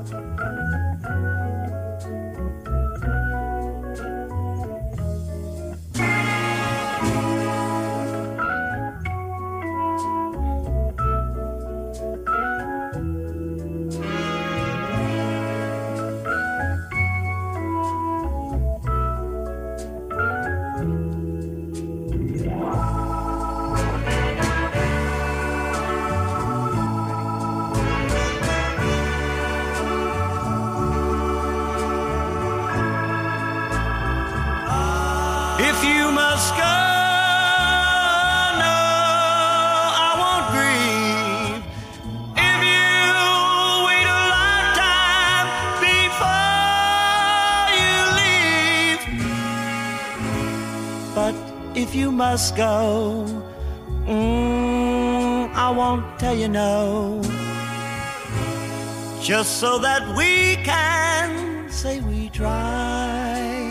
If you must go, no, I won't grieve. If you wait a lifetime before you leave. But if you must go, I won't tell you no. Just so that we can say we tried.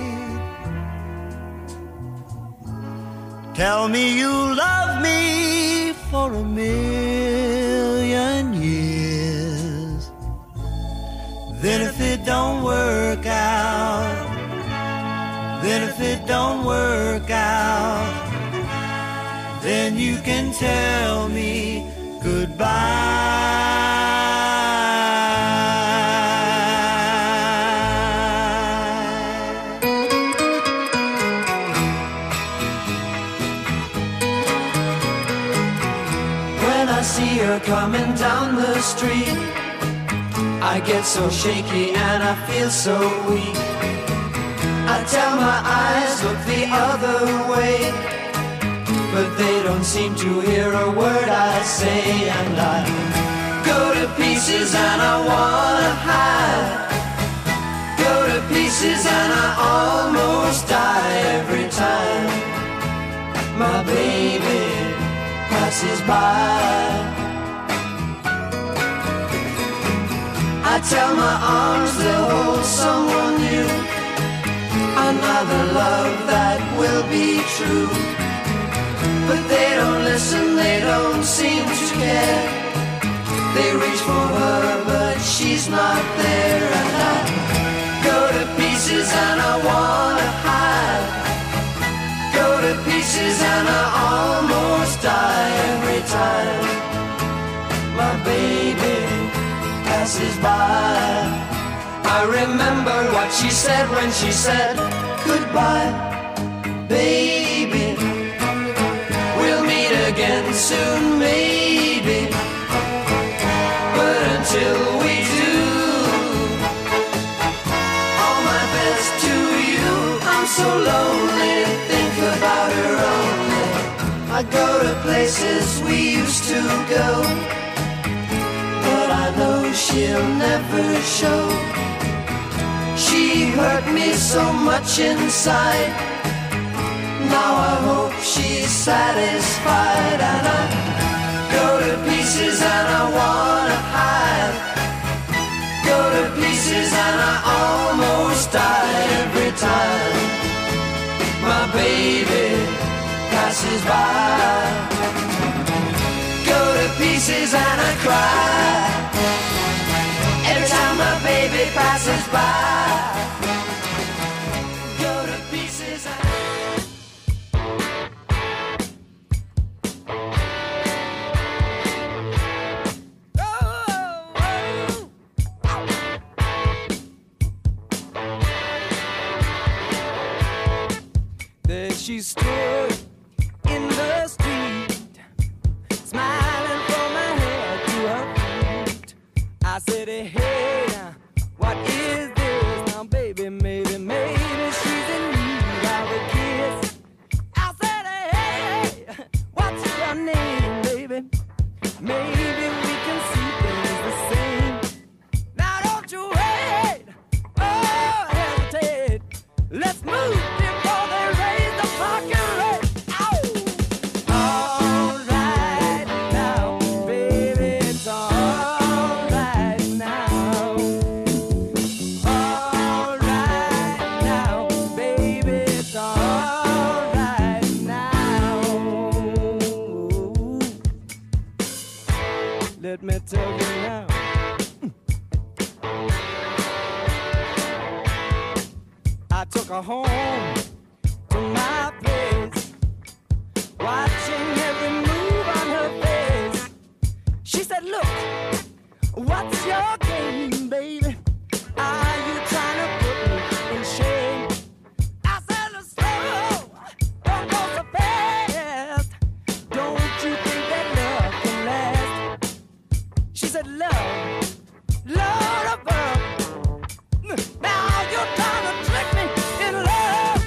Tell me you love me for 1,000,000 years. Then if it don't work out, then if it don't work out, then you can tell me goodbye. See her coming down the street, I get so shaky and I feel so weak. I tell my eyes look the other way, but they don't seem to hear a word I say. And I go to pieces and I wanna hide, go to pieces and I almost die every time my baby passes by. I tell my arms they'll hold someone new, another love that will be true. But they don't listen, they don't seem to care. They reach for her, but she's not there. And I go to pieces and I wanna hide, go to pieces and I almost die every time my baby passes by. I remember what she said when she said goodbye. Baby, we'll meet again soon, maybe. But until we do, all my best to you. I'm so lonely to think about her only. I go to places we used to go, but I know she'll never show. She hurt me so much inside, now I hope she's satisfied. And I go to pieces and I wanna hide, go to pieces and I almost die every time my baby passes by. Go to pieces and I cry every time my baby passes by. Go to pieces and There she stood in the street, smiling from her head to her feet. I said, hey, what is this now, baby? Maybe she's in need of a kiss. I said, hey, what's your name, baby? Maybe we can see things the same. Now don't you wait, oh, hesitate. Let's move before they raise the fucking rate. All right now, baby, it's all right now. I took her home to my place, watching every move on her face. She said, look, what's your game, baby? Are you trying to put me in shame? I said, slow, don't go so fast. Don't you think that love can last? She said, love, love above. Now you're trying to trick me in love.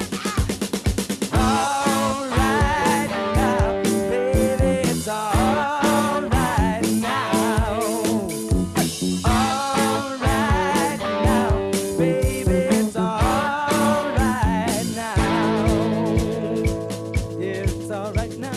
All right now, baby, it's all right now. All right now, baby, it's all right now. Yeah, it's all right now.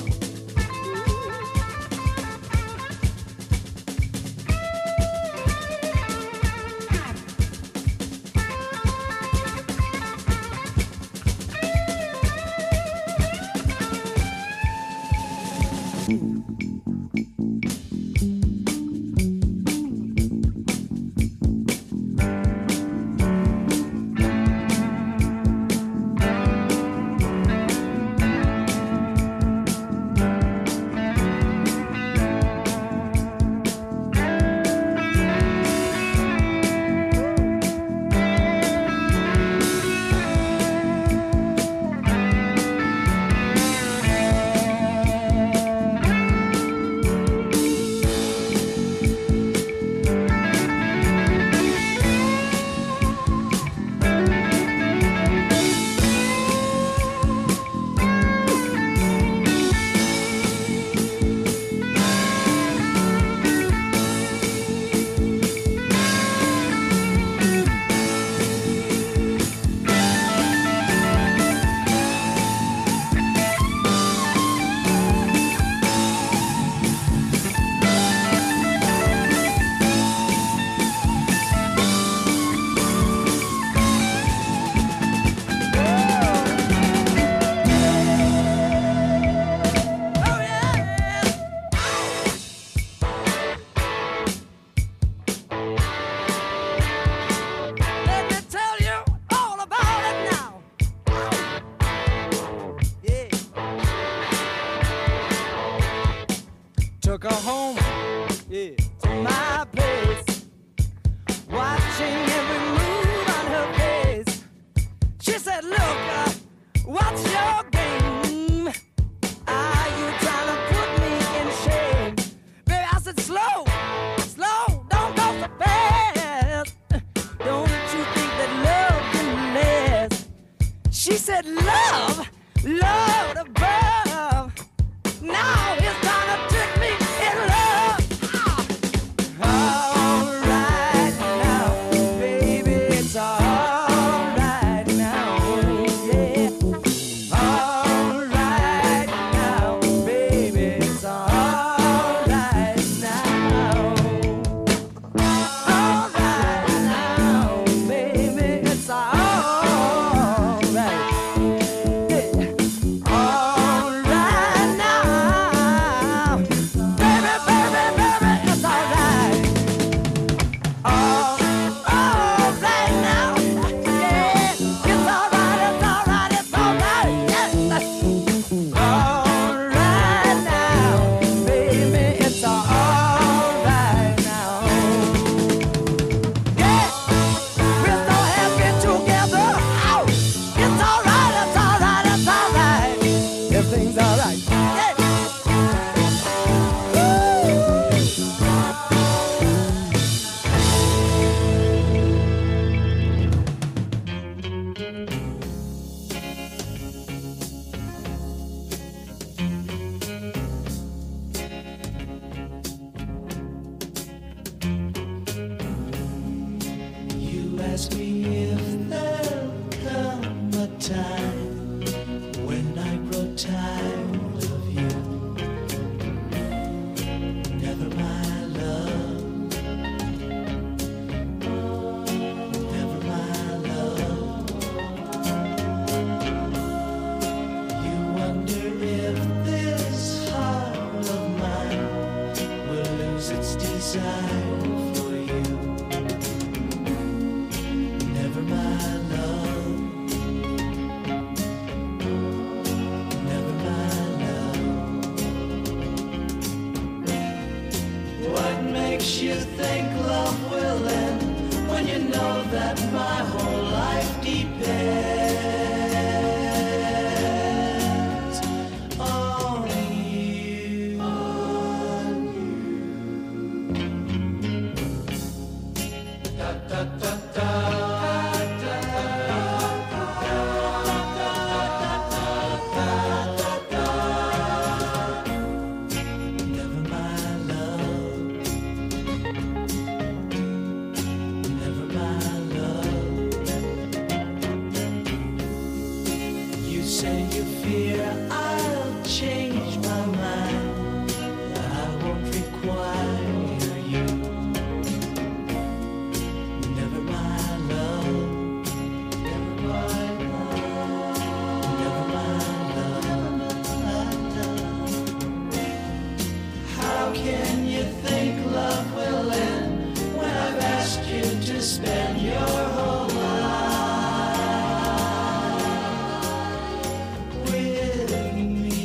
Let me tell you all about it now. Yeah. Took her home, yeah, to my place, watching every move on her face. She said, look, what's your game? Are you trying to put me in shame? Baby, I said, slow, slow, don't go so fast. Don't you think that love can last? She said, love, love above. Now it's time to trick me in love. All right now, baby, it's all right now. Yeah. All right now, baby, it's all right now. All right now, baby, it's all right. Yeah. All right now, baby, baby, baby, it's all right. All right now, yeah, it's all right, it's all right, it's all right, yes. All right now, baby, it's all right now. Yeah, we're so happy together. Ow! It's all right, it's all right, it's all right. Everything's all right. Yeah. You ask me if there'll come a time when I grow tired of you. Never, my love. Never, my love. You wonder if this heart of mine will lose its desire for you. Never mind. that my whole life depends on you. Da da da da. Spend your whole life with me.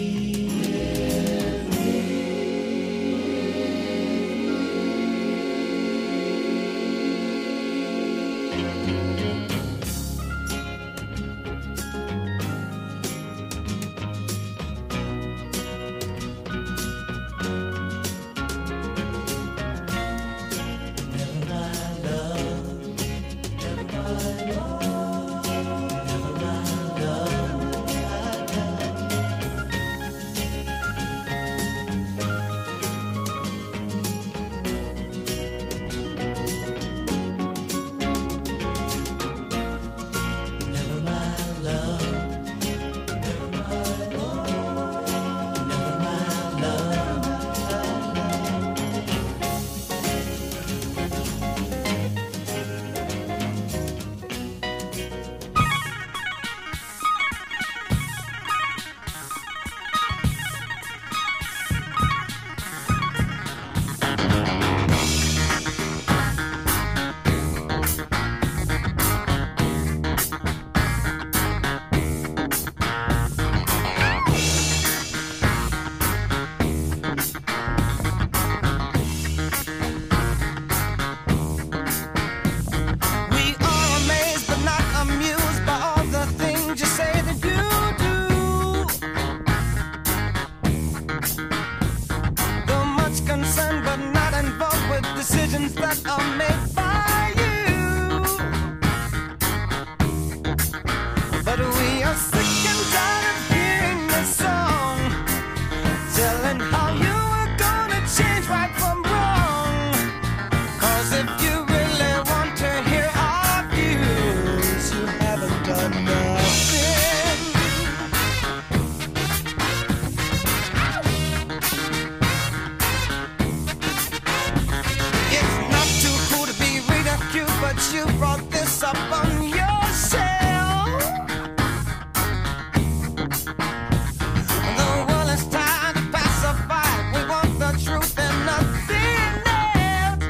Decisions that are made by you, but we are sick and tired of hearing this song, telling how you are gonna change right from wrong. 'Cause if you really want to hear our views, you haven't done nothing. But you brought this up on yourself. The world is tired of pacify. We want the truth and nothing else.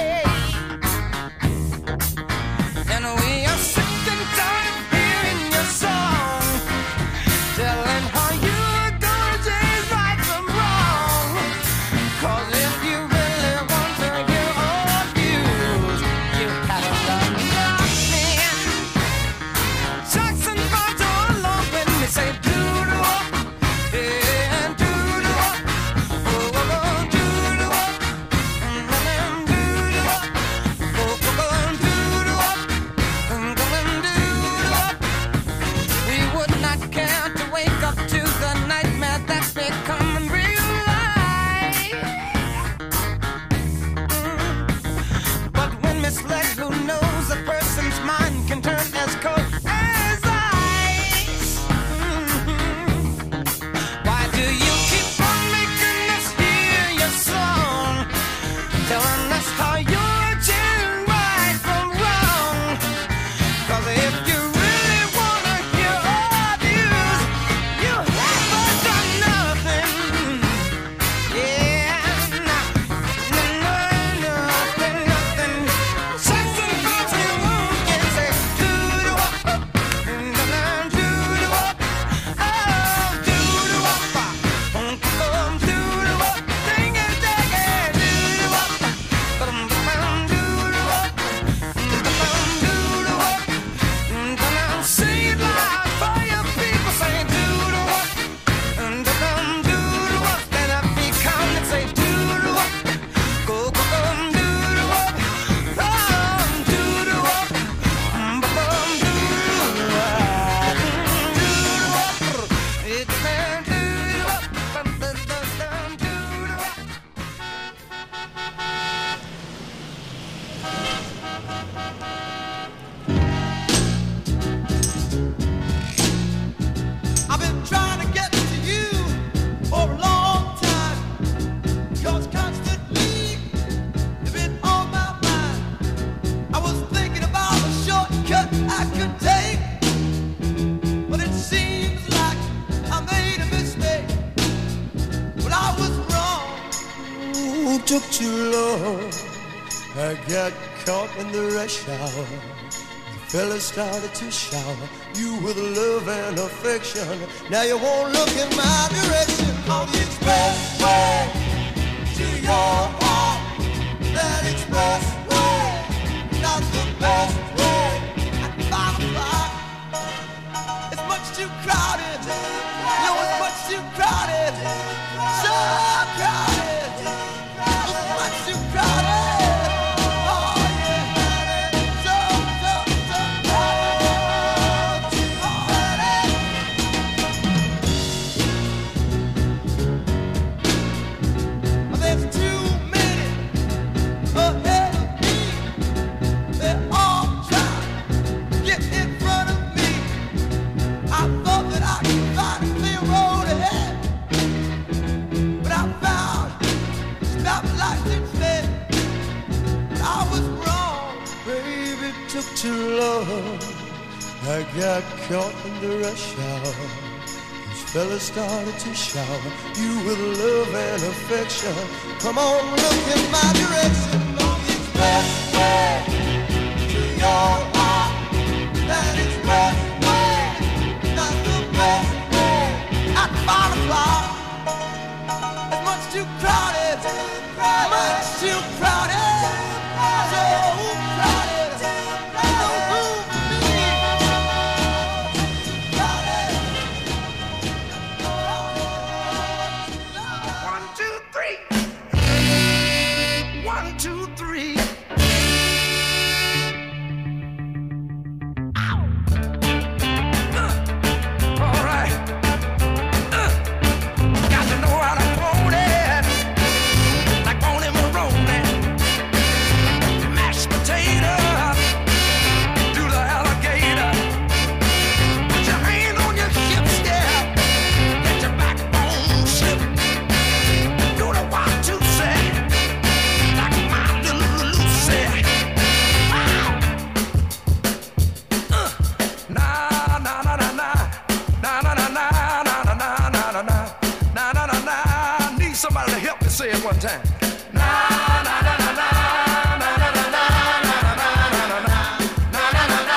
Yeah. And we are sick and tired of hearing your song, telling how you're gonna change right from wrong. 'Cause if you really want to hear our views, you haven't done nothing. took too long. I got caught in the rush hour. The fella started to shower you with love and affection. Now you won't look in my direction. On the expressway to your heart. That expressway, not the best way. At 5 o'clock, it's much too crowded. No, it's much too crowded. So crowded. It's much too crowded. Too long, I got caught in the rush hour. This fella started to shower you with love and affection. Come on, look in my direction. On the expressway to your heart. That expressway, not the best way. At 5 o'clock, it's much too crowded. Much too crowded. So crowded. 1, 2, 3. All right. Got to know how to hold it, like Boney Maroney. Mashed potato, do the alligator. Put your hand on your hips, yeah. Let your backbone slip. Do the 1, 2, say. Somebody to help me say it one time. Na na na na na na na na na na na na na.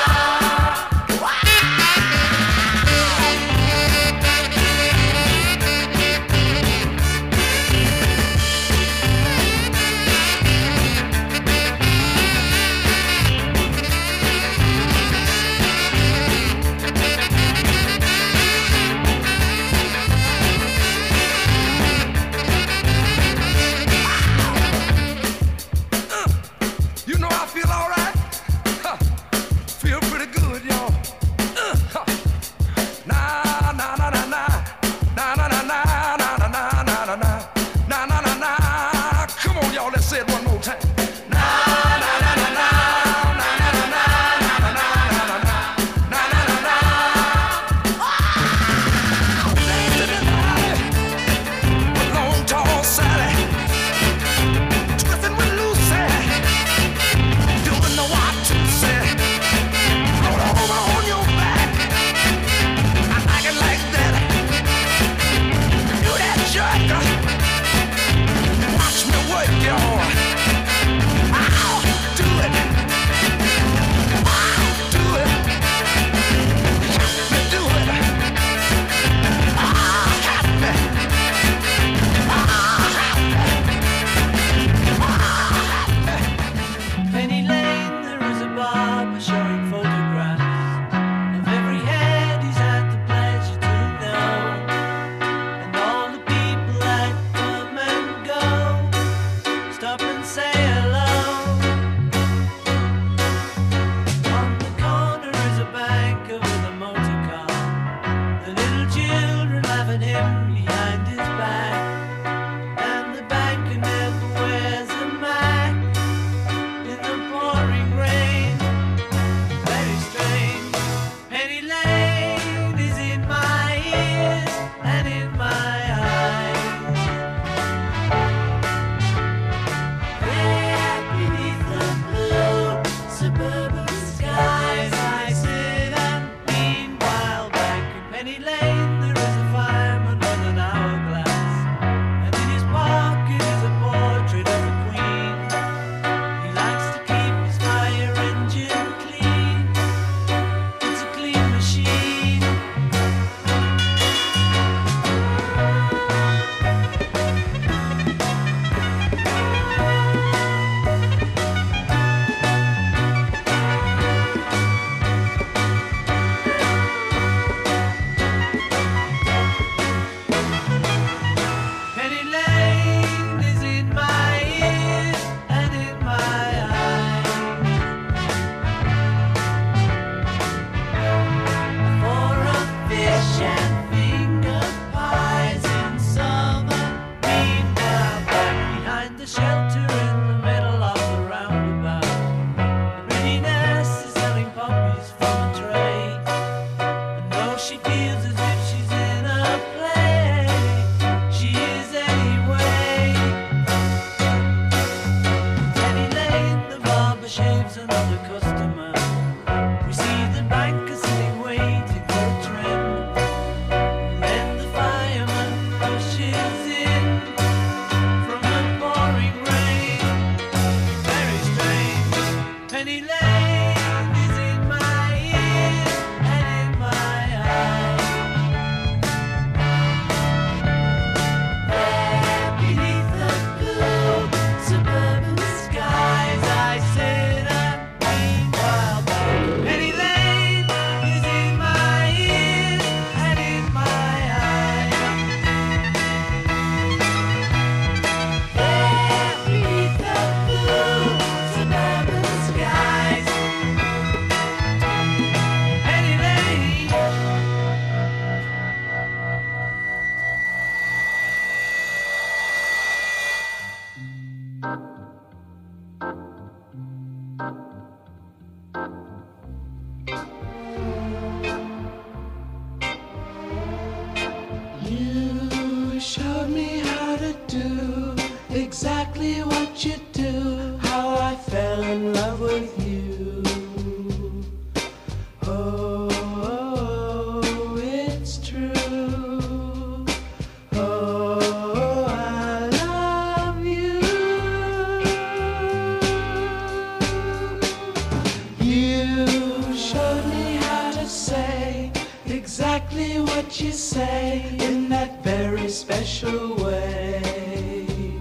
You showed me how to say exactly what you say in that very special way.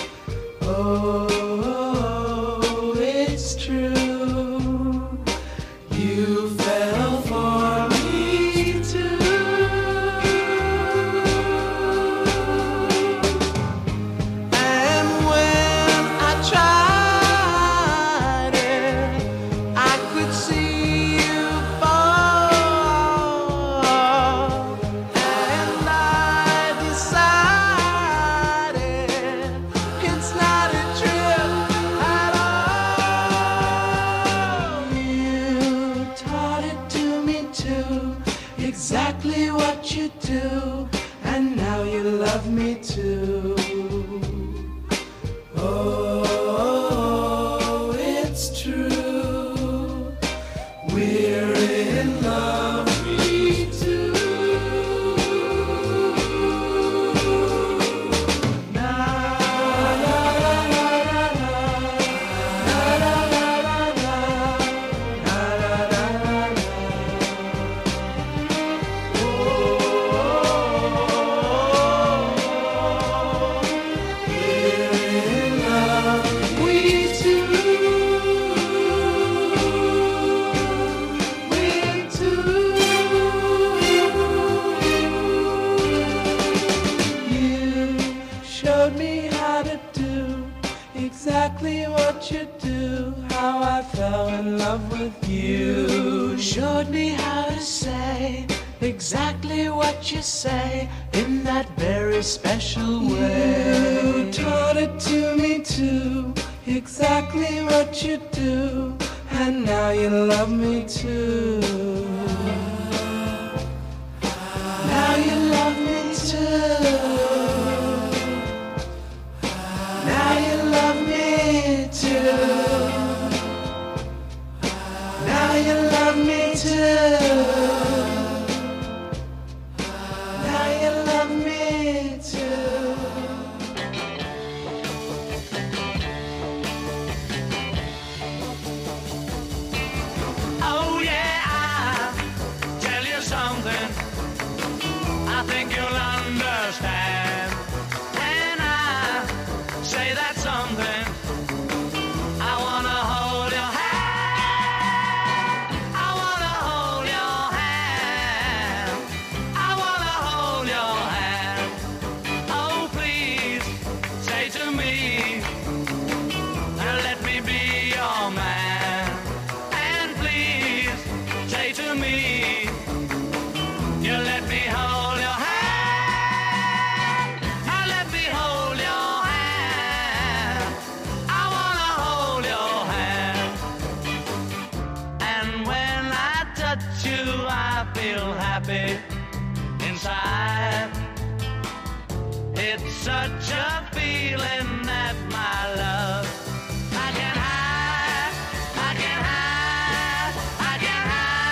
Oh, it's true. You fell for me too. And when I tried it, I could see you fall. And I decided it's not a trip at all. You taught it to me too, exactly what you do, and now you love me too. Oh, it's true. We're in love, me too. Na na na na na na na na na na na na na. Exactly what you do, how I fell in love with you. Showed me how to say exactly what you say in that very special way. You taught it to me too, exactly what you do, and now you love me too. Now you love me too. Now you love me too. Now you love me too. Now you love me too. Oh yeah, I'll tell you something I think you'll understand when I say that something. I wanna hold your hand. I wanna hold your hand. I wanna hold your hand. Oh, please say to me, let me be your man. And please say to me, you let me hold your hand. Let me hold your hand. I wanna hold your hand. And when I touch you, I feel happy inside. It's such a feeling that my love I can hide, I can hide, I can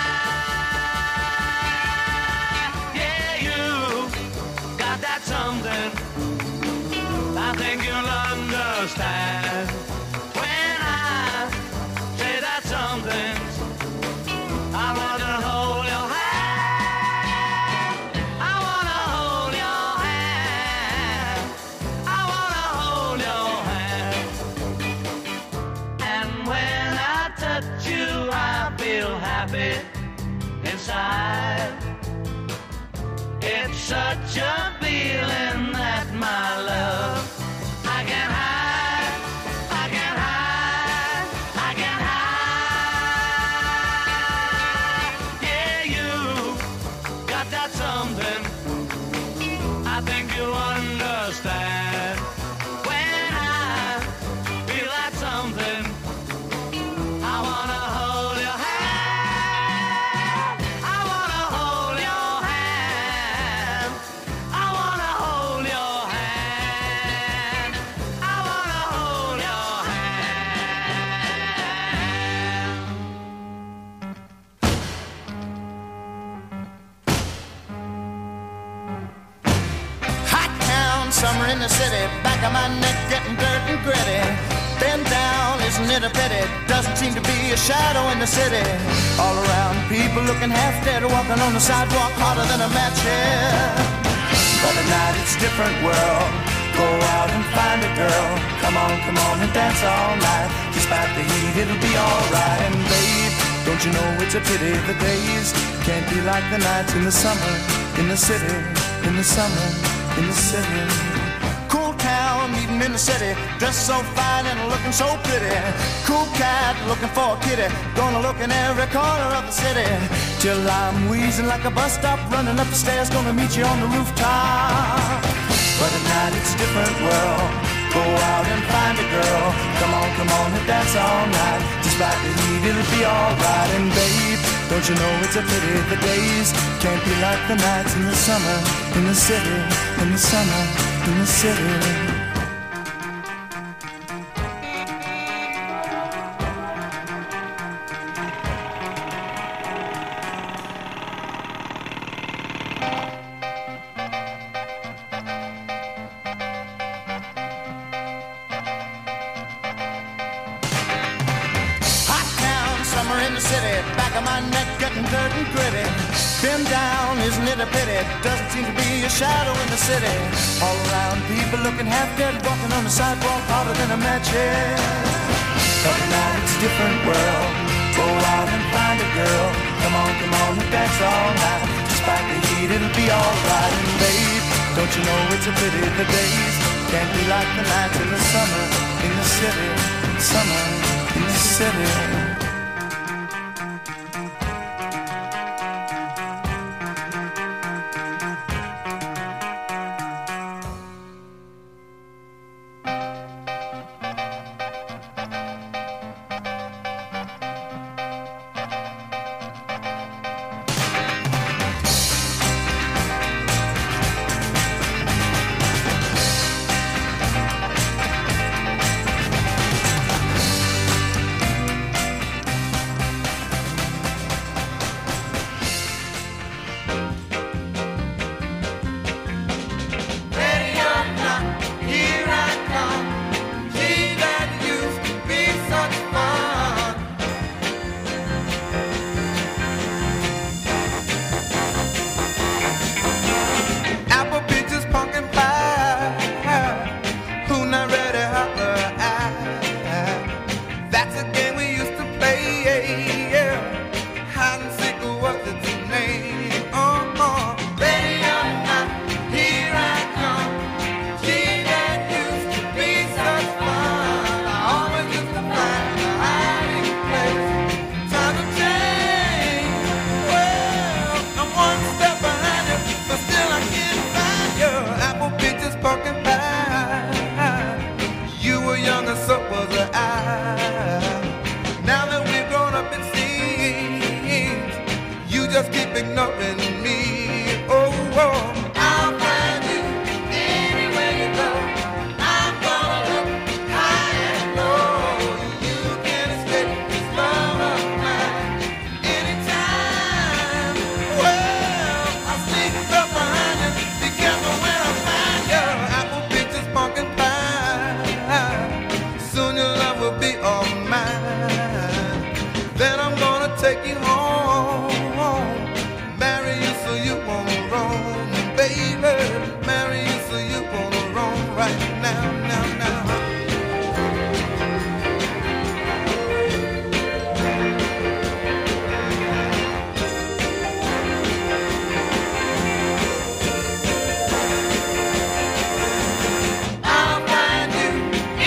hide. Yeah, you got that something I think you'll understand when I say that something. I wanna hold your hand. I wanna hold your hand. I wanna hold your hand. And when I touch you, I feel happy inside. It's such a feeling that my love I can hide, I can hide, I can hide. Yeah, you got that something I think you'll understand when I feel that something. I wanna hold your hand. I wanna hold your hand. I wanna hold your hand. I wanna hold your hand. Hot town, summer in the city, back of my neck getting dirt and gritty. Bend down is isn't it a pity? Doesn't seem to be a shadow in the city. All around, people looking half dead, walking on the sidewalk harder than a match here. But at night it's a different world. Go out and find a girl. Come on and dance all night. Despite the heat, it'll be alright. And babe, don't you know it's a pity the days can't be like the nights in the summer, in the city, in the summer, in the city. Cool town, meeting in the city, dressed so fine and looking so pretty. Cool cat, looking for a kitty, gonna look in every corner of the city. Till I'm wheezing like a bus stop, running up the stairs, gonna meet you on the rooftop. But at night it's a different world. Go out and find a girl. Come on and dance all night. Despite the heat, it'll be alright. And babe, don't you know it's a pity the days can't be like the nights in the summer, in the city, in the summer, in the city. Been down, isn't it a pity? Doesn't seem to be a shadow in the city. All around, people looking half dead, walking on the sidewalk harder than a match head. But now it's a different world. Go out and find a girl. Come on and dance all night. Despite the heat, it'll be alright. And babe, don't you know it's a pity the days can't be like the nights in the summer, in the city, summer, in the city.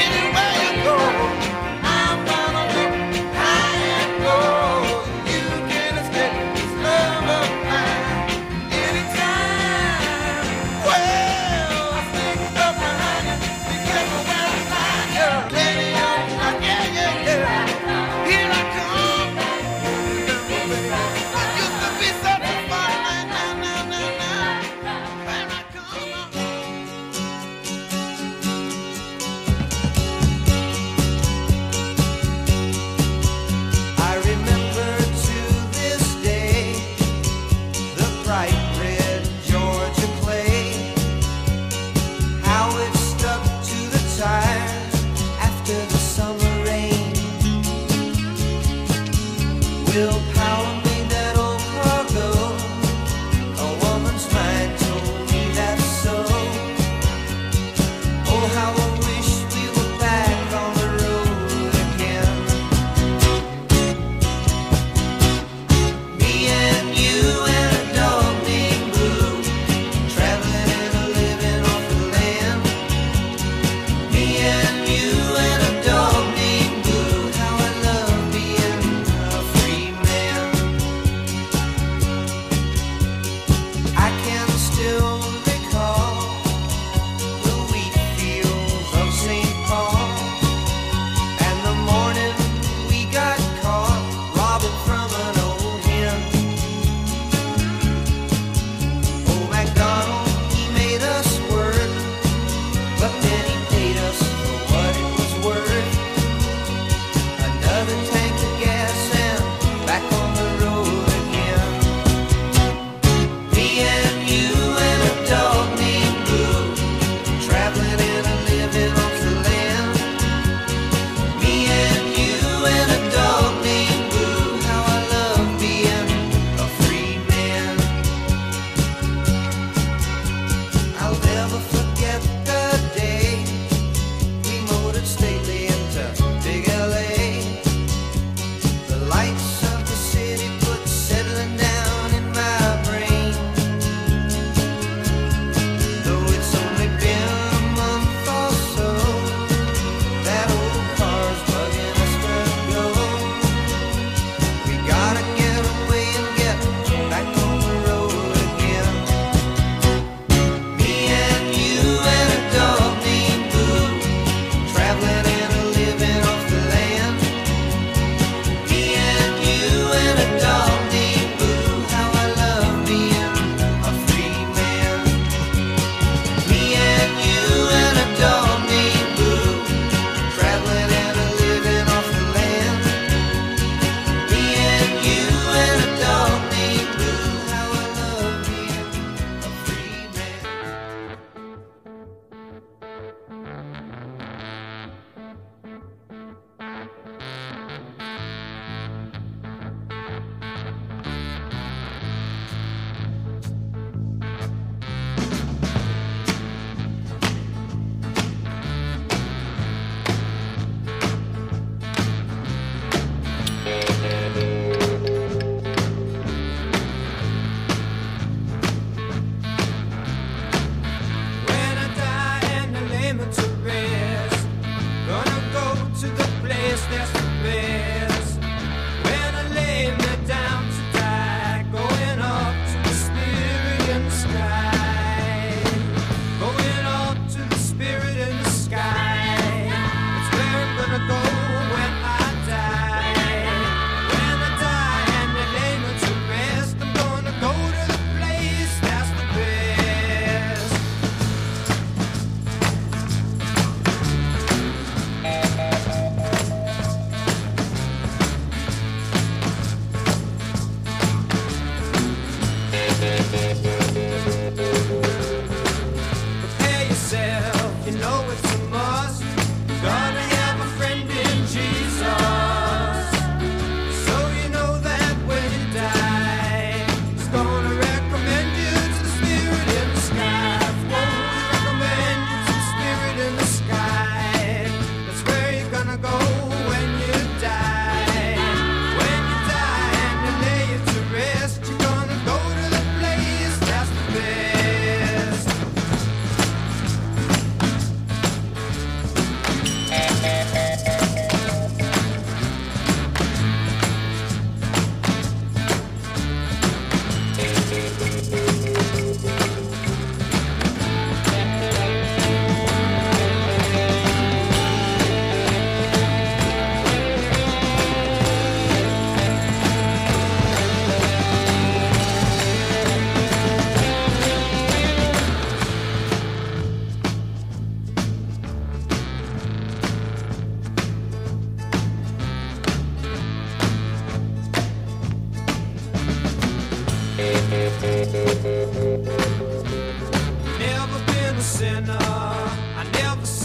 You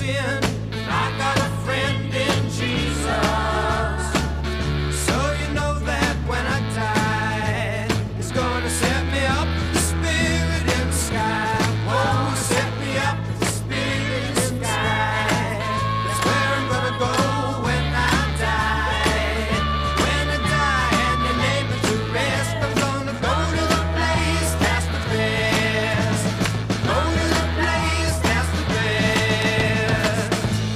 sin. I got a friend in Jesus. So you know that when I die, He's gonna set me up with the Spirit in the sky. Oh, set me up with the Spirit in the sky. That's where I'm gonna go when I die. When I die and you lay me to rest, I'm gonna go to the place that's the best. Go to the place that's the best.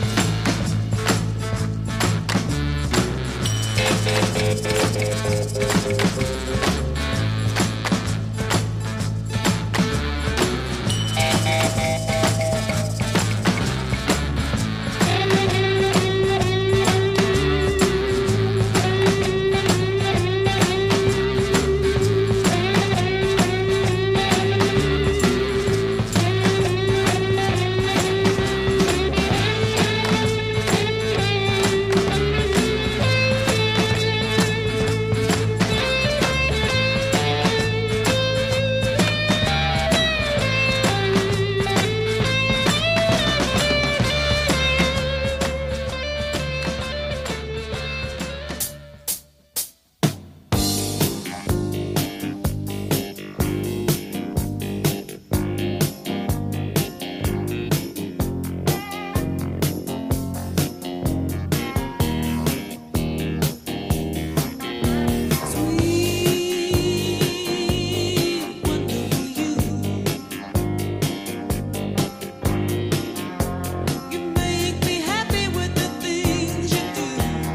You make me happy with the things you do.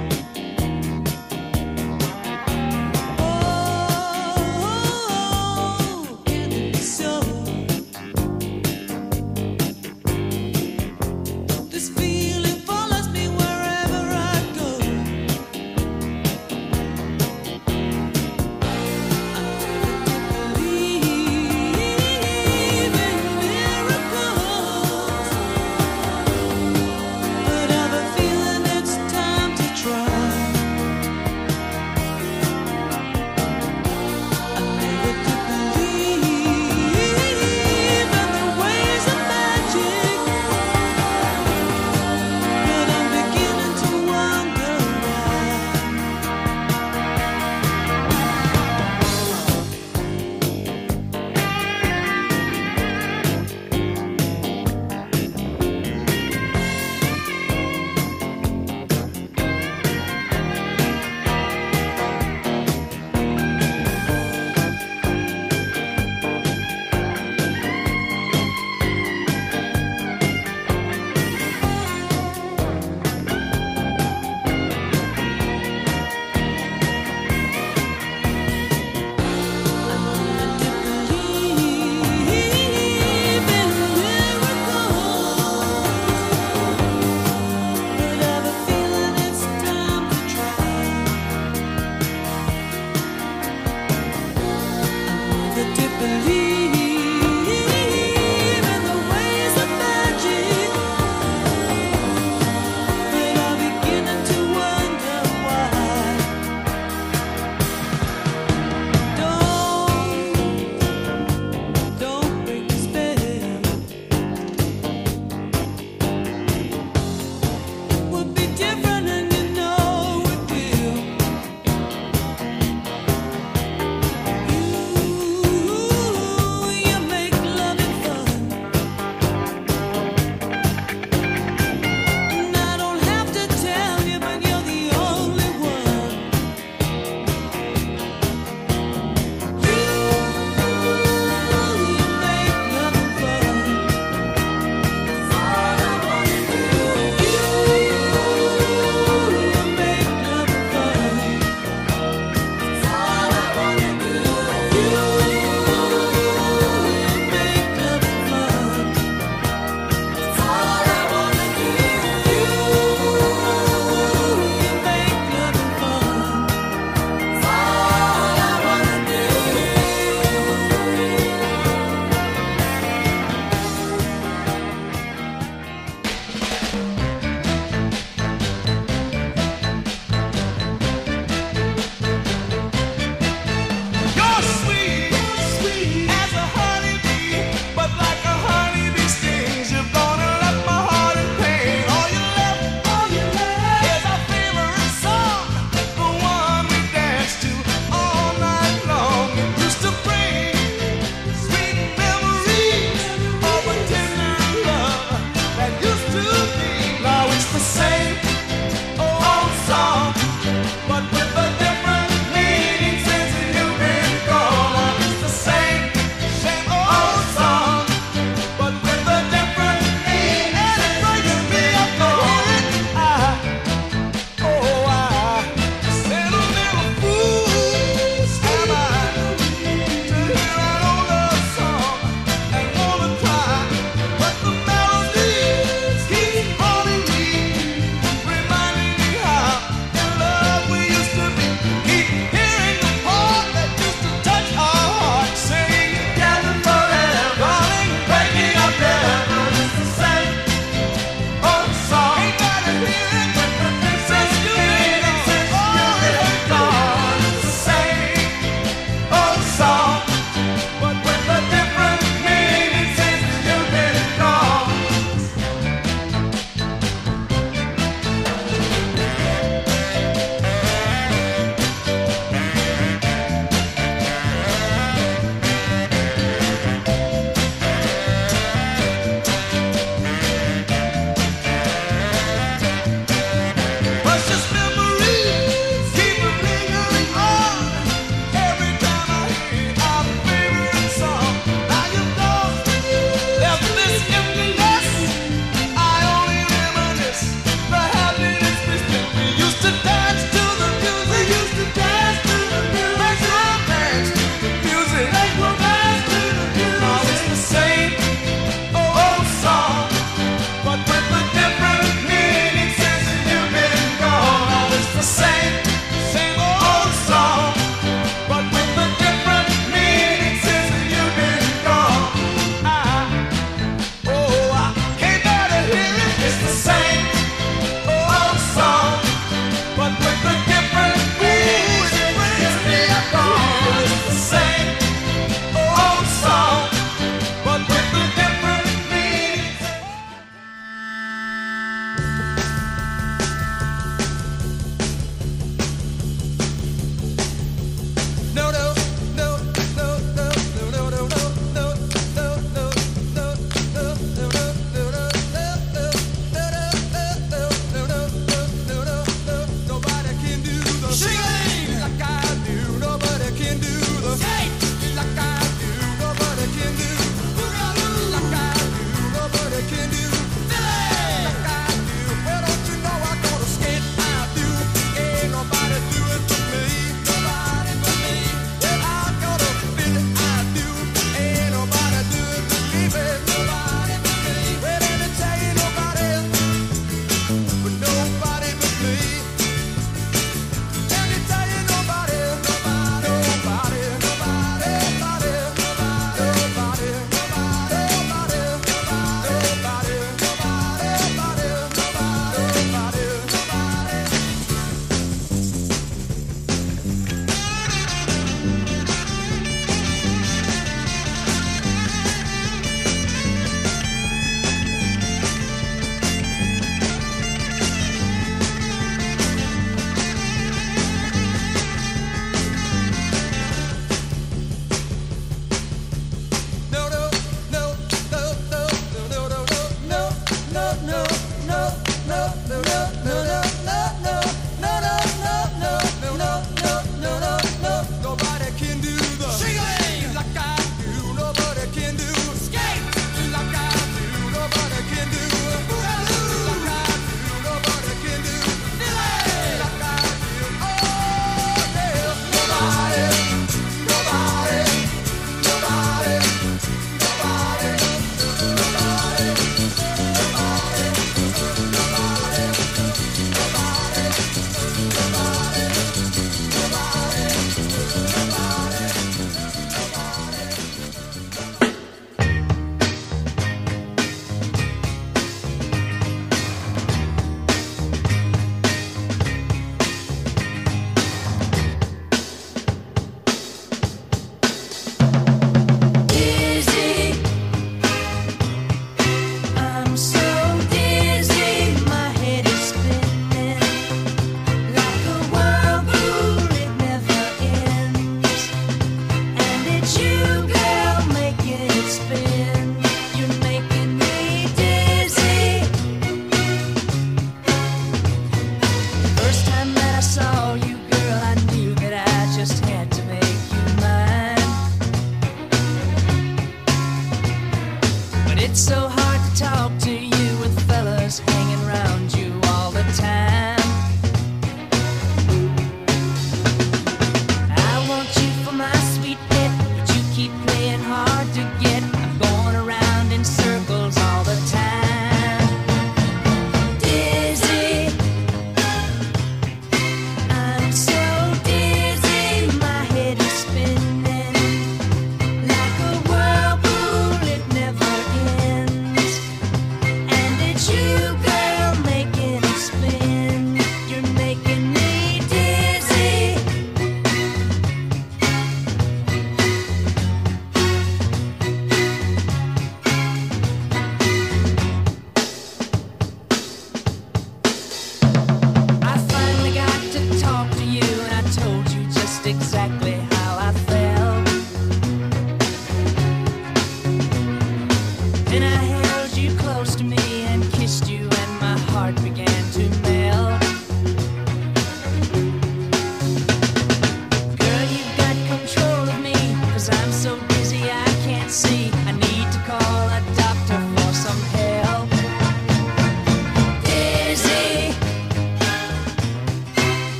Oh, can it be so? This feeling follows me wherever I go. I believe in miracles, but I have a feeling it's time to try. I never could believe in the ways of magic, but I'm beginning to wonder why. Don't break the spell. Would be different and you know it will. You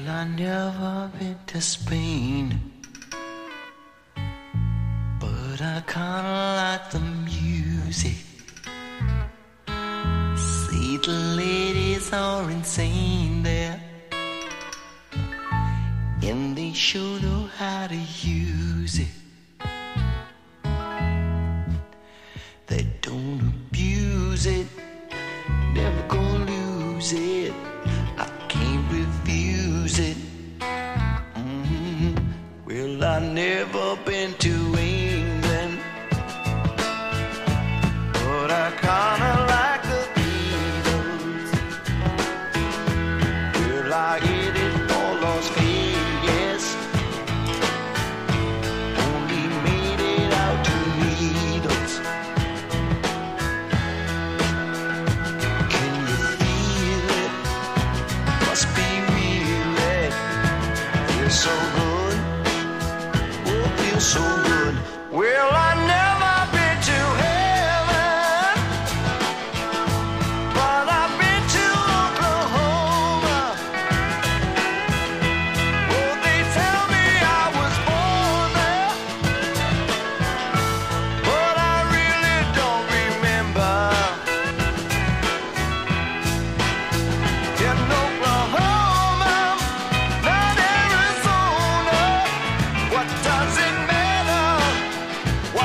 Well, I never been to Spain, but I kinda like the music. See, the ladies are insane there, and they sure know how to use it. They don't abuse it, never gonna lose it. I can't refuse it. Well, I never been to England, but I kinda like the Beatles. Well, I hit it for Las Vegas, only made it out to meet us. Can you feel it? Must be real, it feels so good, oh, feels so good. Well, I never been to heaven, but I've been to Oklahoma. Oh, they tell me I was born there, but I really don't remember. In Oklahoma, not Arizona. What does it matter?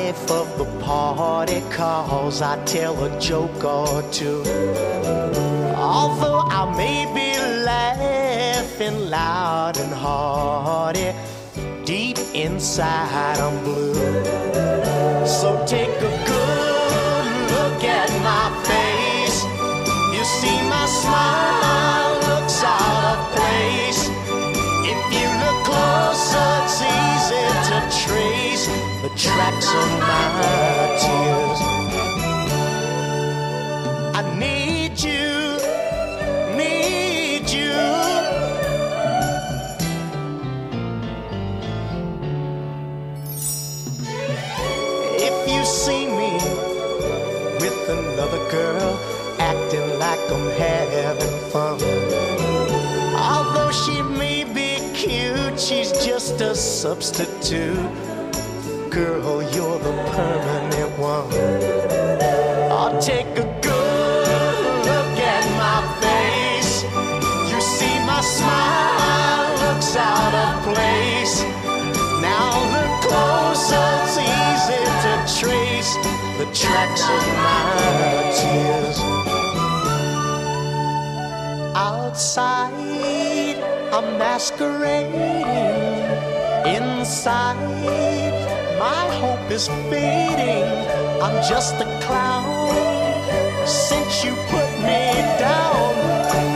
life of the party, 'cause I tell a joke or two. Although I may be laughing loud and hearty, deep inside I'm blue. So take a good look at my face. You see my smile looks out of place. If you look closer, it's easy to trace the tracks of my tears. I need you, need you. If you see me with another girl, acting like I'm having fun, although she may be cute, she's just a substitute. Girl, you're the permanent one. I'll take a good look at my face. You see my smile looks out of place. Now look closer, it's easy to trace the tracks of my tears. Outside, I'm masquerading. Inside, my hope is fading. I'm just a clown